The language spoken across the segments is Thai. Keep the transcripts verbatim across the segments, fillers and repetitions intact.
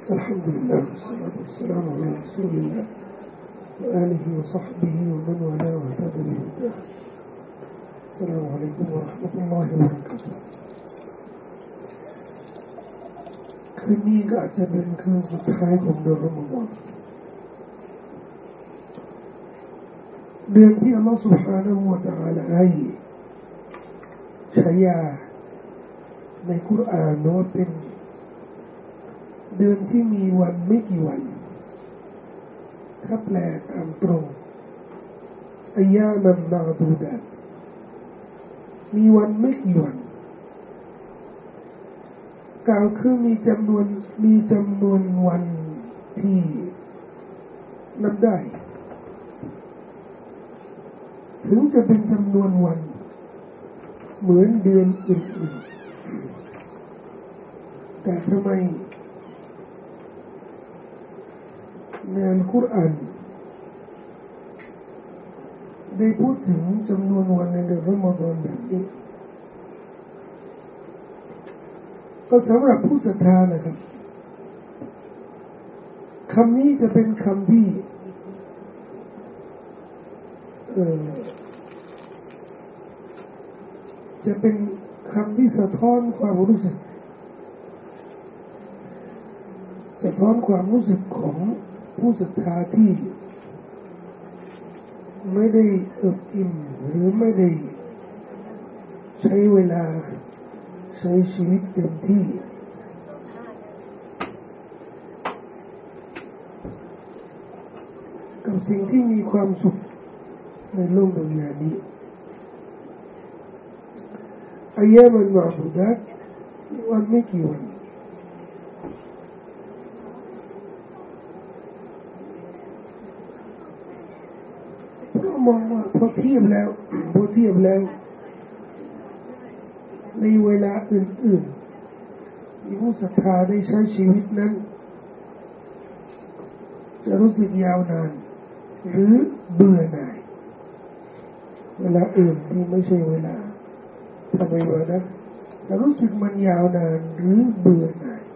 الحمد لله والصلاة والسلام على رسول الله وآله وصحبه ومن والاه واهتدى بهداه. السلام عليكم ورحمة الله وبركاته. คืนนี้ก็อาจจะเป็นคืนสุดท้ายของเดือนรอมฎอนเดือนที่อัลลอฮฺ سبحانه และ تعالى ให้ฉายาในกุรอานว่าเป็นเดือนที่มีวันไม่กี่วันถ้าแปลตามตรงอัยยามันมาดูดะมีวันไม่กี่วันกล่าวคือมีจำนวนมีจำนวนวันที่นับได้ถึงจะเป็นจำนวนวันเหมือนเดือนอื่นๆแต่ทำไมในอัลกุรอานได้พูดถึงจำนวนวันในเดือนรอมฎอนแบบนี้ก็สำหรับผู้ศรัทธานะครับคำนี้จะเป็นคำที่เอ่อจะเป็นคำที่สะท้อนความรู้สึกสะท้อนความรู้สึกของผู้ศรัทธาที่ไม่ได้เอิบอิ่มหรือไม่ได้ใช้เวลาใช้ชีวิตเต็มที่กับสิ่งที่มีความสุขในโลกดุนยานี้อายะมันมาบุดักวันไม่กี่วันเพราะมองว่าพอเทียบแล้วพอเทียบแล้วในเวลาอื่นๆที่ผู้ศรัทธาได้ใช้ชีวิตนั้นจะรู้สึกยาวนานหรือเบื่อหน่ายเวลาอื่นที่ไม่ใช่เวลาทำไมวะนะจะรู้สึกมันยาวนานหรือเบื่อหน่าย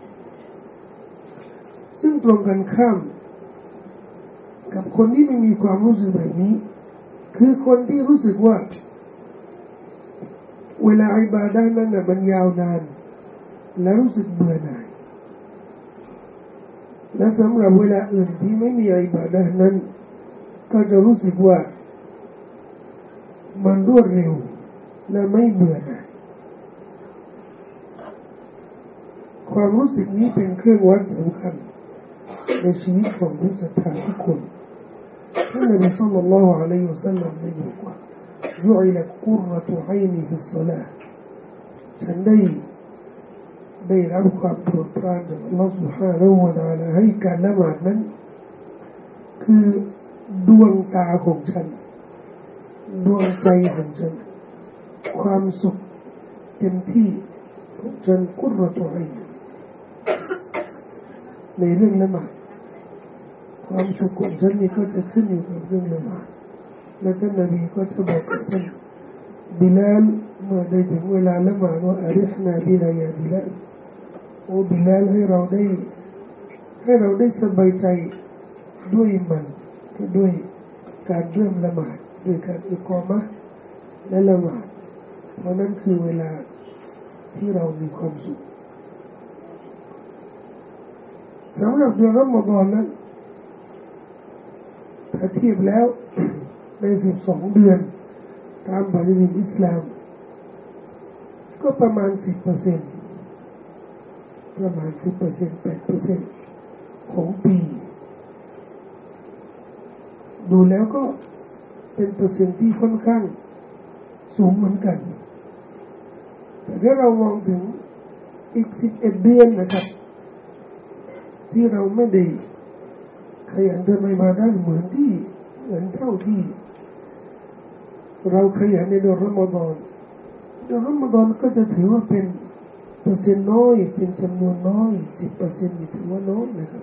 ซึ่งตรงกันข้ามกับคนที่ไม่มีความรู้สึกแบบนี้คือคนที่รู้สึกว่าเวลาอิบาดะห์นั้นน่ะมันยาวนานและรู้สึกเบื่อหน่ายและสำหรับเวลาอื่นที่ไม่มีอิบาดะห์นั้นก็จะรู้สึกว่ามันรวดเร็วและไม่เบื่อหน่ายความรู้สึกนี้เป็นเครื่องวัดสำคัญในชีวิตของผู้ศรัทธาทุกคนท่านนบีศ็อลลัลลอฮุอะลัยฮิวะซัลลัมได้บอกว่าجعلت قرة عيني في الصلاة ฉันได้ได้รับความโปรดปรานจากอัลลอฮฺ سبحانه และ تعالى ให้การละหมาดนั้นคือดวงตาของฉันดวงใจของฉันความสุขเต็มที่ของฉันกุรตุอัยน์ในเรื่องละหมาดความสุขของฉันนี่ก็จะขึ้นอยู่กับเรื่องละหมาดและท่านนบีก็จะบอกกับท่านบิลาลเมื่อได้ถึงเวลาละหมาดว่าอาริฟนาบิลายาบิลาลโอ้บิลาลให้เราได้ให้เราได้สบายใจด้วยมันด้วยการเริ่มละหมาดด้วยการอิกอมะห์และละหมาดเพราะนั้นคือเวลาที่เรามีความสุขสำหรับเดือนรอมฎอนนั้นถ้าเทียบแล้วในสิบสองเดือนตามปฏิทินอิสลามก็ประมาณสิบเปอร์เซ็นต์ประมาณสิบเปอร์เซ็นต์แปดเปอร์เซ็นต์ของปีดูแล้วก็เป็นเปอร์เซ็นต์ที่ค่อนข้างสูงเหมือนกันแต่ถ้าเรามองถึงอีกสิบเอ็ดเดือนนะครับที่เราไม่ได้ขยันทำอิบาดะห์เหมือนที่เหมือนเท่าที่เราขยันในเดือนรอมฎอนเดือนรอมฎอนก็จะถือว่าเป็นเปอร์เซ็นต์น้อยเป็นจำนวนน้อยสิบเปอร์เซ็นต์นี่ถือว่าน้อยนะครับ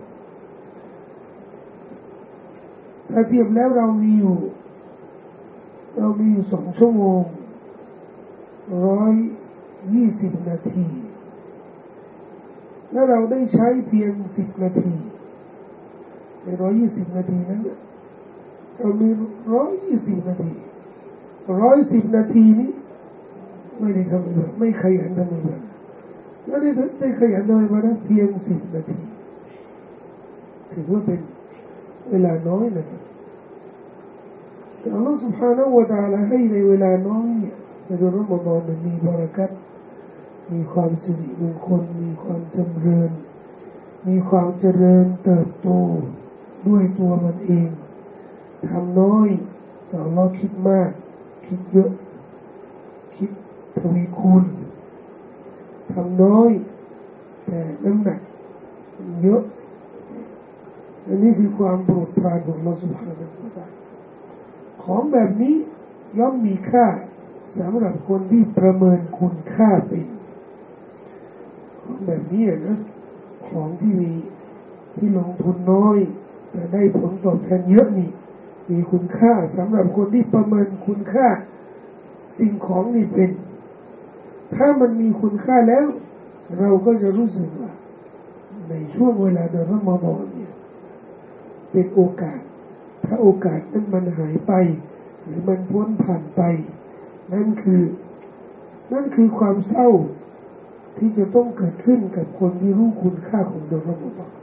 ถ้าเทียบแล้วเรามีอยู่เรามีอยู่สองชั่วโมงร้อยยี่สิบนาทีถ้าเราได้ใช้เพียงสิบนาทีในร้อยยี่สิบนาทีนั้นเรามีร้อยยี่สิบนาทีร้อยสิบนาทีนี้ไม่ได้ทำอะไรไม่ขยันทำอะไรแล้วได้ได้ขยันทำอะไรมาเพียงสิบนาทีถือว่าเป็นเวลาน้อยนะครับแต่อัลลอฮฺ سبحانه และ تعالى ให้ในเวลาน้อยในเดือนรอมฎอนมีบารักัตมีความสิริมงคลมีความจำเริญมีความเจริญเติบโตด้วยตัวมันเองทำน้อยแต่เราคิดมากคิดเยอะคิดทวีคูณทำน้อยแต่น้ำหนักเยอะอันนี้คือความโปรดปรานของเราสุภาพบุรุษของแบบนี้ย่อมมีค่าสำหรับคนที่ประเมินคุณค่าเป็นของแบบนี้นะของที่มีที่ลงทุนน้อยแต่ได้ผลตอบแทนเยอะนี่มีคุณค่าสำหรับคนที่ประเมินคุณค่าสิ่งของนี่เป็นถ้ามันมีคุณค่าแล้วเราก็จะรู้สึกว่าในช่วงเวลาเดือนรอมฎอนเนี่ยเป็นโอกาสถ้าโอกาสนั้นมันหายไปหรือมันพ้นผ่านไปนั่นคือนั่นคือความเศร้าที่จะต้องเกิดขึ้นกับคนที่รู้คุณค่าของเดือนรอมฎอน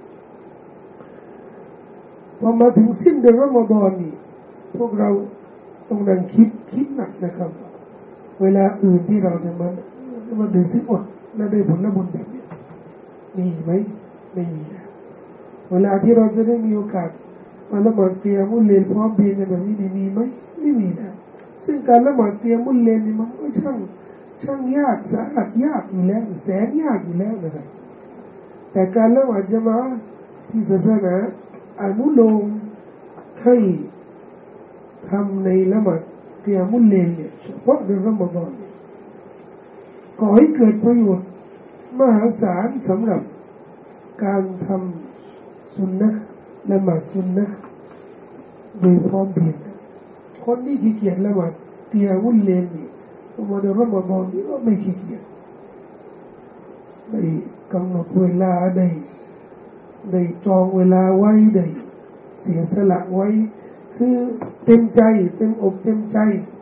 พอมาถึงสิ้นเดือนรอมฎอนนี่พวกเราต้องนั่งคิดคิดหนักนะครับเวลาอื่นที่เราจะมามาดูซิว่าเราได้ผลบุญแบบนี้มีไหมไม่มีเวลาที่เราจะได้มีโอกาสมาละหมาดเกียมุลเลนพร้อมเพรียงกันแบบนี้มีไหมไม่มีนะซึ่งการละหมาดเกียมุลเลนนี่มันก็ช่างช่างยากสาหัสยากอยู่แล้วแสนยากอยู่แล้วนะครับแต่การละหมาดจะมาที่ศาสนาอนุโลมให้ทำในละหมาดเกียมุลเลนเนี่ยเฉพาะในรอมฎอนก่อให้เกิดประโยชน์มหาศาลสำหรับการทำสุนนะละหมาดสุนนะโดยพร้อมเพรียงคนที่ขี้เกียจละหมาดเกียมุลเลนนี่มาในรอมฎอนนี่ก็ไม่ขี้เกียจได้กำหนดเวลาได้ได้จองเวลาไว้ได้เสียสละไว้คือเต็มใจเต็มอกเต็มใจ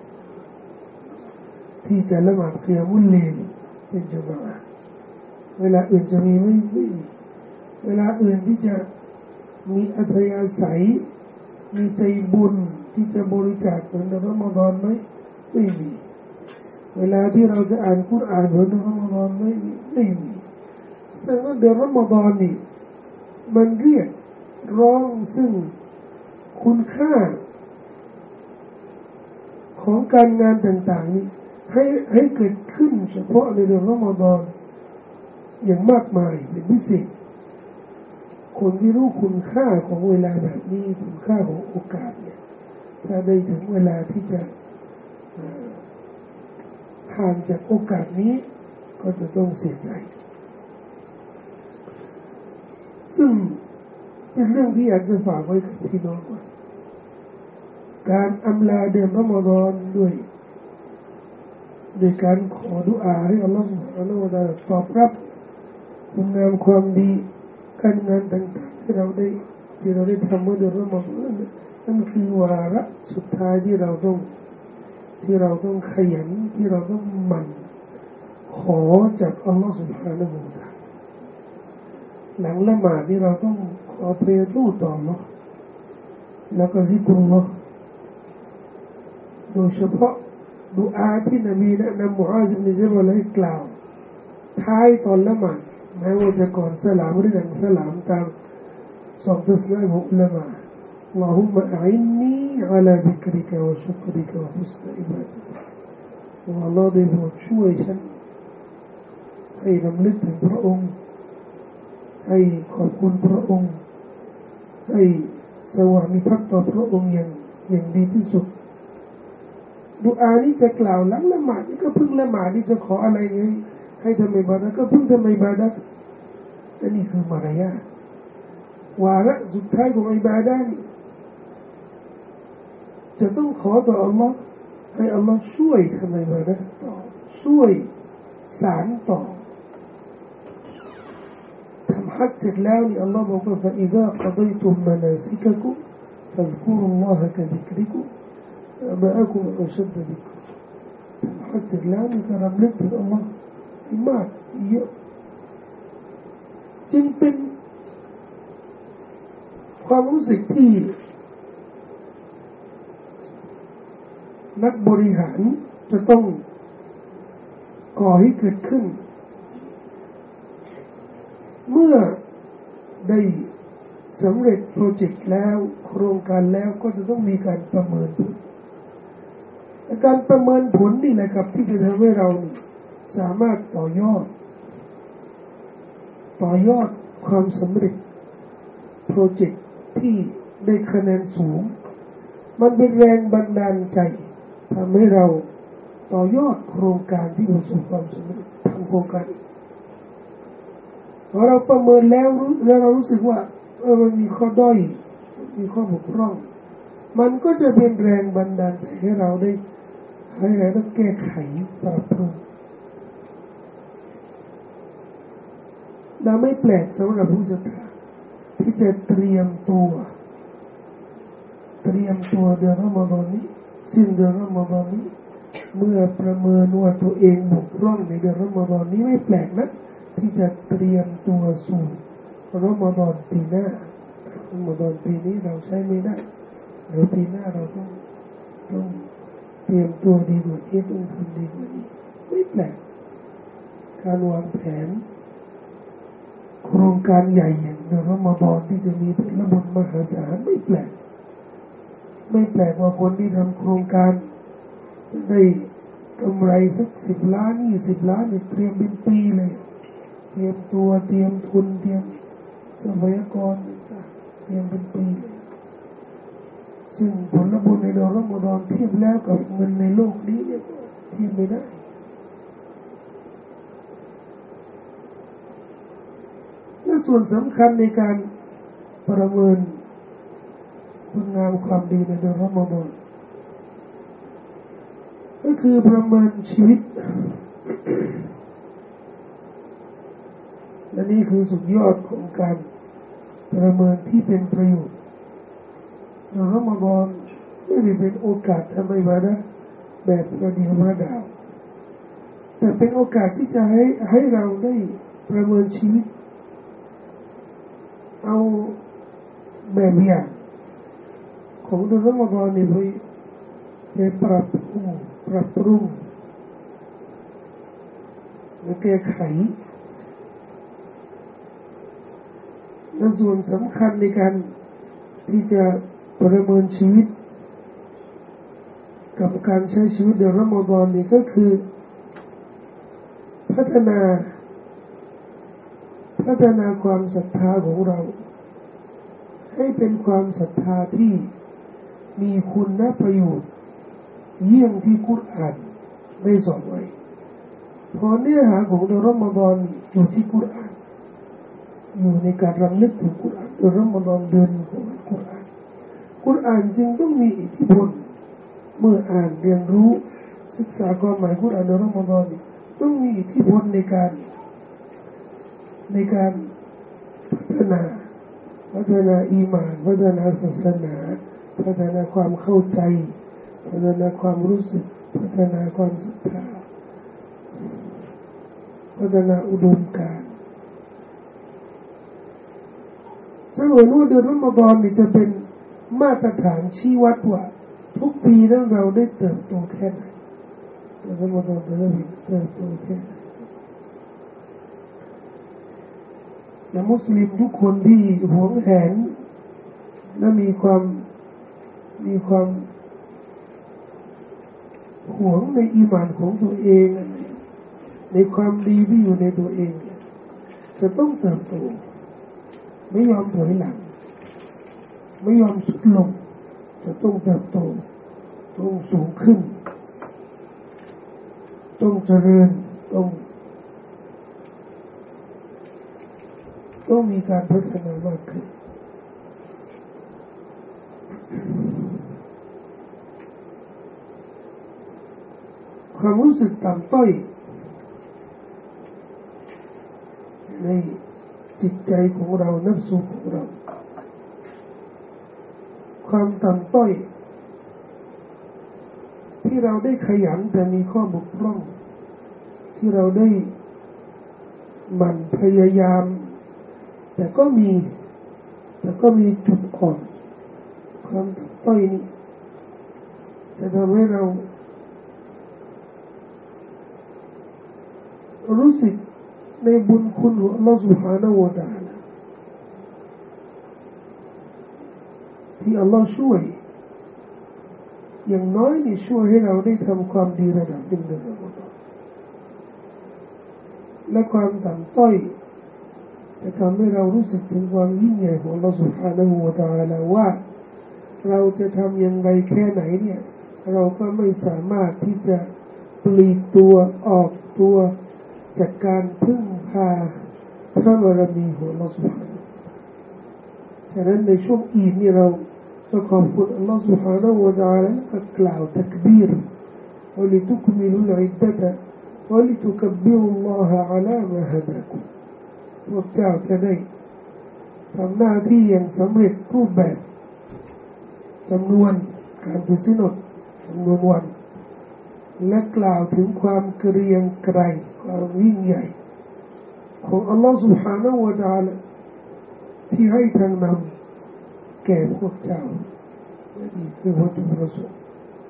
ที่จะละหมาดเกียมุลเลนเป็นจังหวะเวลาอื่นจะมีไม่ไม่มีเวลาอื่นที่จะมีอัธยาศัยมีใจบุญที่จะบริจาคเหมือนในรอมฎอนไหมไม่มีเวลาที่เราจะอ่านกุรอานเหมือนในรอมฎอนไม่มีไม่มีแสดงว่าเดือนรอมฎอนนี่มันเรียกร้องซึ่งคุณค่าของการงานต่างๆนี้ให้ให้เกิดขึ้นเฉพาะในเดือนรอมฎอนอย่างมากมายเป็นพิเศษคนที่รู้คุณค่าของเวลาแบบนี้คุณค่าของโอกาสเนี่ยถ้าได้ถึงเวลาที่จะห่างจากโอกาสนี้ก็จะต้องเสียใจซึ่งเป็นเรื่องที่อยากจะฝากไว้กับพี่น้องว่าการอำลาเดือนรอมฎอนด้วยโดยการขอดุอาให้อัลลอฮฺ سبحانه และ تعالى ตอบรับคุณงามความดีการงานต่างๆที่เราได้ที่เราได้ทำเมื่อเดือนรอมฎอนนั่นคือวาระสุดท้ายที่เราต้องที่เราต้องขยันที่เราต้องหมั่นขอจากอัลลอฮฺ سبحانه และ تعالى หลังละหมาดนี่เราต้องขอเพลงทูต่ออัลลอฮฺแล้วก็ซิกรุลลอฮฺโดยเฉพาะดุอาที่นบีแนะนำมุอาซ อิบนุ ญับลให้กล่าวท้ายตอนละหมาดแม้ว่าจะก่อนสลามหรือหลังสลามตามสองทัศนะของอุลามะอัลลอฮุมะอัยนีอะลาซิกริกะวะชุกริกะวะฮุสนอิบาดะติกะอัลลอฮ์ได้โปรดช่วยฉันให้รำลึกถึงพระองค์ให้ขอบคุณพระองค์ให้สวามิภักดิ์ต่อพระองค์อย่างอย่างดีที่สุดดุอานี้จะกล่าวหลังละหมาดนี่ก็เพิ่งละหมาดที่จะขออะไรไงให้ทำอิบาดะห์ก็เพิ่งทำอิบาดะห์อันนี้คือมารยาทวาระสุดท้ายของอิบาดะห์นี่จะต้องขอต่ออัลลอฮ์ให้อัลลอฮ์ช่วยทำอิบาดะห์ต่อช่วยสานต่อฮัจญ์เสร็จแล้วนี่อัลลอฮ์บอกว่า فإذا قضيتم مناسككم فاذكروا الله كذكركم آباءكم أو أشد ذكرا ฮัจญ์เสร็จแล้วนี่ก็รำลึกถึงอัลลอฮ์มากเยอะจึงเป็นความรู้สึกที่นักบริหารจะต้องก่อให้เกิดขึ้นเมื่อได้สำเร็จโปรเจกต์แล้วโครงการแล้วก็จะต้องมีการประเมินผลการประเมินผลนี่แหละครับที่จะทำให้เราสามารถต่อยอดต่อยอดความสำเร็จโปรเจกต์ที่ได้คะแนนสูงมันเป็นแรงบันดาลใจทำให้เราต่อยอดโครงการที่ประสบความสำเร็จทำโครงการพอเราประเมินแล้วแล้วเรารู้สึกว่าเออมันมีข้อด้อยมีข้อบกพร่องมันก็จะเป็นแรงบันดาลใจให้เราได้ให้เราได้แก้ไขปรับปรุงเราไม่แปลกสำหรับผู้ศรัทธาที่จะเตรียมตัวเตรียมตัวเดือนรอมฎอนนี้สิ้นเดือนรอมฎอนนี้เมื่อประเมินว่าตัวเองบกพร่องในเดือนรอมฎอนนี้ไม่แปลกนะที่จะเตรียมตัวสู่รอมฎอนปีหน้ารอมฎอนปีนี้เราใช้ไม่ได้เดี๋ยวปีหน้าเราต้องต้องเตรียมตัวดีกว่านี้ต้องทำดีกว่านี้ไม่แปลกการวางแผนโครงการใหญ่อย่างเดือนรอมฎอนที่จะมีผลบุญมหาศาลไม่แปลกไม่แปลกว่าคนที่ทำโครงการได้กำไรสักสิบล้านยี่สิบล้านเนี่ยเตรียมเป็นปีเลยเตรียมตัวเตรียมทุนเตรียมทรัพยากรเตรียมเป็นปีซึ่งผลบุญในเดือนรอมฎอนเทียบแล้วกับเงินในโลกนี้เนี่ยเทียบไม่ได้และส่วนสำคัญในการประเมินคุณงามความดีในเดือนรอมฎอนก็คือประเมินชีวิตและนี่คือสุดยอดของการประเมินที่เป็นประโยชน์เดือนรอมฎอนไม่ได้เป็นโอกาสทำอิบาดะห์แบบประเดียวประดาวแต่เป็นโอกาสที่จะให้ให้เราได้ประเมินชีวิตเอาแบบอย่างของเดือนรอมฎอนนี่ไปไปปรับปรุงปรับปรุงและแก้ไขและส่วนสำคัญในการที่จะประเมินชีวิตกับการใช้ชีวิตในรอมฎอนนี่ก็คือพัฒนาพัฒนาความศรัทธาของเราให้เป็นความศรัทธาที่มีคุณประโยชน์เยี่ยงที่กุรอานได้สอนไว้เพราะเนื้อหาของเดือนรอมฎอนอยู่ที่กุรอานอยู่ในการรำลึกถึงกุรอานเดือนรอมฎอนเดือนของกุรอานกุรอานจึงต้องมีอิทธิพลเมื่ออ่านเรียนรู้ศึกษาความหมายกุรอานในรอมฎอนต้องมีอิทธิพลในการในการพัฒนาพัฒนาอีหม่านพัฒนาศาสนาพัฒนาความเข้าใจพัฒนาความรู้สึกพัฒนาความศรัทธาพัฒนาอุดมการณ์สรุปว่าเดือนรอมฎอนนี่จะเป็นมาตรฐานชี้วัดว่าทุกปีนั้นเราได้เติบโตแค่ไหนเดือนรอมฎอนเราได้เติบโตแค่ไหนและมุสลิมทุกคนที่หวงแหนและมีความมีความหวงในอีหม่านของตัวเองในความดีที่อยู่ในตัวเองจะต้องเติบโตไม่ยอมถอยหลังไม่ยอมสุดลงจะต้องเติบโตต้องสูงขึ้นต้องเจริญต้องต้องมีการพัฒนามากขึ้นความรู้สึกต่ำต้อยในจิจิตใจของเรานัฟสุของเราความต่ำต้อยที่เราได้ขยันแต่มีข้อบกพร่องที่เราได้หมั่นพยายามแต่ก็มีแต่ก็มีจุดอ่อนความต่ำต้อยนี้จะทำให้เรารู้สึกในบุญคุณของ Allah سبحانه และ تعالى ที่ Allah ช่วยอย่างน้อยนี่ช่วยให้เราได้ทำความดีระดับหนึ่งในรอมฎอนและความต่ำต้อยจะทำให้เรารู้สึกถึงความยิ่งใหญ่ของ Allah سبحانه และ تعالى ว่าเราจะทำยังไงแค่ไหนเนี่ยเราก็ไม่สามารถที่จะปลีกตัวออกตัวจากการพึ่งพาพระบารมีของ Allah سبحانه ฉะนั้นในช่วงอีดนี่เราก็ขอบคุณ Allah سبحانه และ تعالى ก็กล่าวตักบีร ولتكملوا العدة ولتكبروا الله على ما هداكم พวกเจ้าจะได้ทำหน้าที่อย่างสำเร็จรูปแบบจำนวนการถือศีลอดจำนวนวันและกล่าวถึงความเกรียงไกรความยิ่งใหญ่ของ Allah سبحانه และ تعالى ที่ให้ทางนำแก่พวกเจ้าและนี่คือวัตถุประสงค์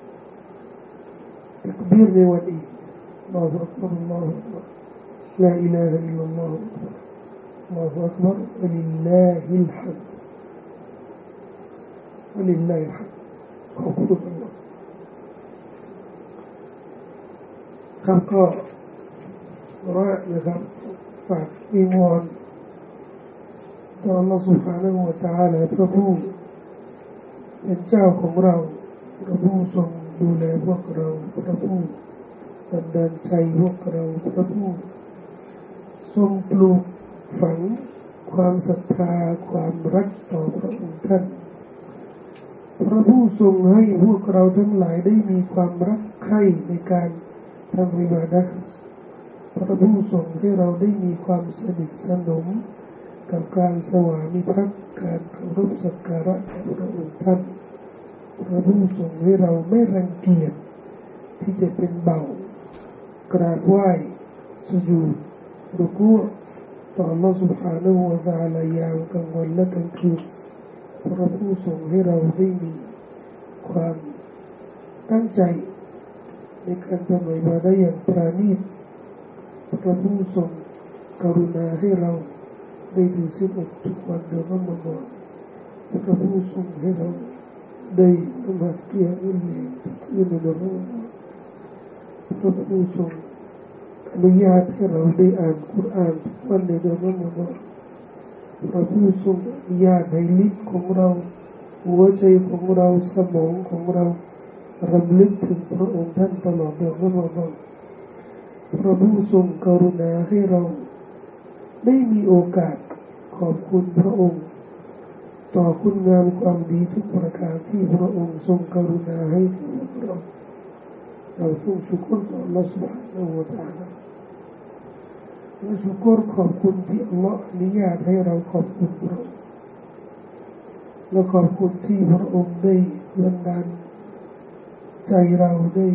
ตักบีรในวันนี้อัลลอฮฺอักบัรอัลลอฮฺอักบัรลาอิลาฮะอิลลัลลอฮฺอัลลอฮฺอักบัรวะลิลลาฮิลฮัมด์วะลิลลาฮิลฮัมด์ขอบคุณอัลลอฮฺครับก็ว่านะครับฝากวิงวอนต่อ Allah سبحانه และ تعالى พระผู้เป็นเจ้าของเราพระผู้ทรงดูแลพวกเราพระผู้บันดาลใจพวกเราพระผู้ทรงปลูกฝังความศรัทธาความรักต่อพระองค์ท่านพระผู้ทรงให้พวกเราทั้งหลายได้มีความรักใคร่ในการทำอิบาดะห์พระผู้ทรงให้เราได้มีความสนิทสนมกับการสวามิภักดิ์การเคารพสักการะต่อพระองค์ท่านพระผู้ทรงให้เราไม่รังเกียจที่จะเป็นเบากราบไหว้สุญูดรุกูอ์ต่อ Allah سبحانه และ تعالى ยามกลางวันและกลางคืนพระผู้ทรงให้เราได้มีความตั้งใจในการทำอิบาดะห์อย่างปราณีตพระผู้ทรงกรุณาให้เราได้ถือศีลอดทุกวันเดือนรอมฎอนพระผู้ทรงให้เราได้ละหมาดกิยามุลไลล์ทุกคืนในเดือนรอมฎอนพระผู้ทรงอนุญาตให้เราได้อ่านกุรอานทุกวันในเดือนรอมฎอนพระผู้ทรงอนุญาตให้ลิ้นของเราหัวใจของเราสมองของเรารำลึกถึงพระองค์ท่านตลอดเดือนรอมฎอนพระผู้ทรงกรุณาให้เราได้มีโอกาสขอบคุณพระองค์ต่อคุณงามความดีทุกประการที่พระองค์ทรงกรุณาให้เราเราต้องชุกรต่อ Allah سبحانه และ تعالى และชุกรขอบคุณที่ Allah อนุญาตให้เราขอบคุณพระองค์และขอบคุณที่พระองค์ได้บันดาลใจเราได้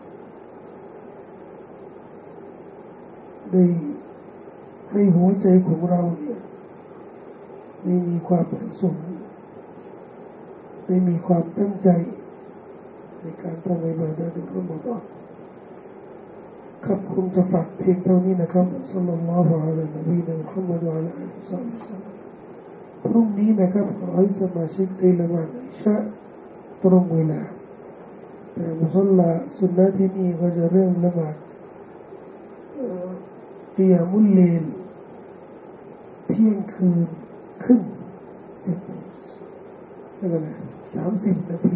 ได้ให้หัวใจของเราเนี่ยได้มีความประสงค์ได้มีความตั้งใจในการทำอิบาดะห์ในรอมฎอนครับคงจะฝากเพียงเท่านี้นะครับศ็อลลัลลอฮุอะลัยฮิวะซัลลัมนบีนะมุฮัมมัดวะอะลาอาลิฮิวะซัลลัมพรุ่งนี้นะครับขอให้สมาชิกได้ละหมาดอิชาตรงเวลาแต่มุศอลลาสุนนะที่นี่ก็จะเริ่มละหมาดกิยามุลไลล์เที่ยงคืนครึ่งสิบอะไรนะสามสิบนาที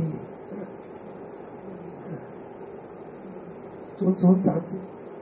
ศูนย์ศูนย์สามสิบ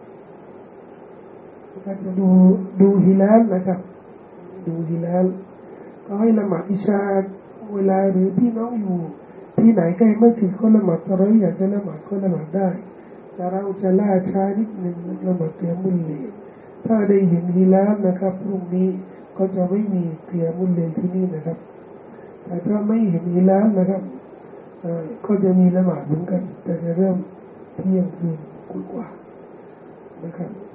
ก็จะดูดูฮิลาลนะครับดูฮิลาลก็ให้ละหมาดอิชาเวลาหรือพี่น้องอยู่ที่ไหนใกล้มัสยิดก็ละหมาดเราอยากจะละหมาดก็ละหมาดได้แต่เราจะล่าช้านิดหนึ่งละหมาดกิยามุลไลล์ถ้าได้เห็นฮิลาลนะครับพรุ่งนี้ก็จะไม่มีเกียร์มุลเลนที่นี่นะครับแต่ถ้าไม่เห็นฮิลาลนะครับก็จะมีละหมาดเหมือนกันแต่จะเริ่มเที่ยงคืนกว่าๆนะครับ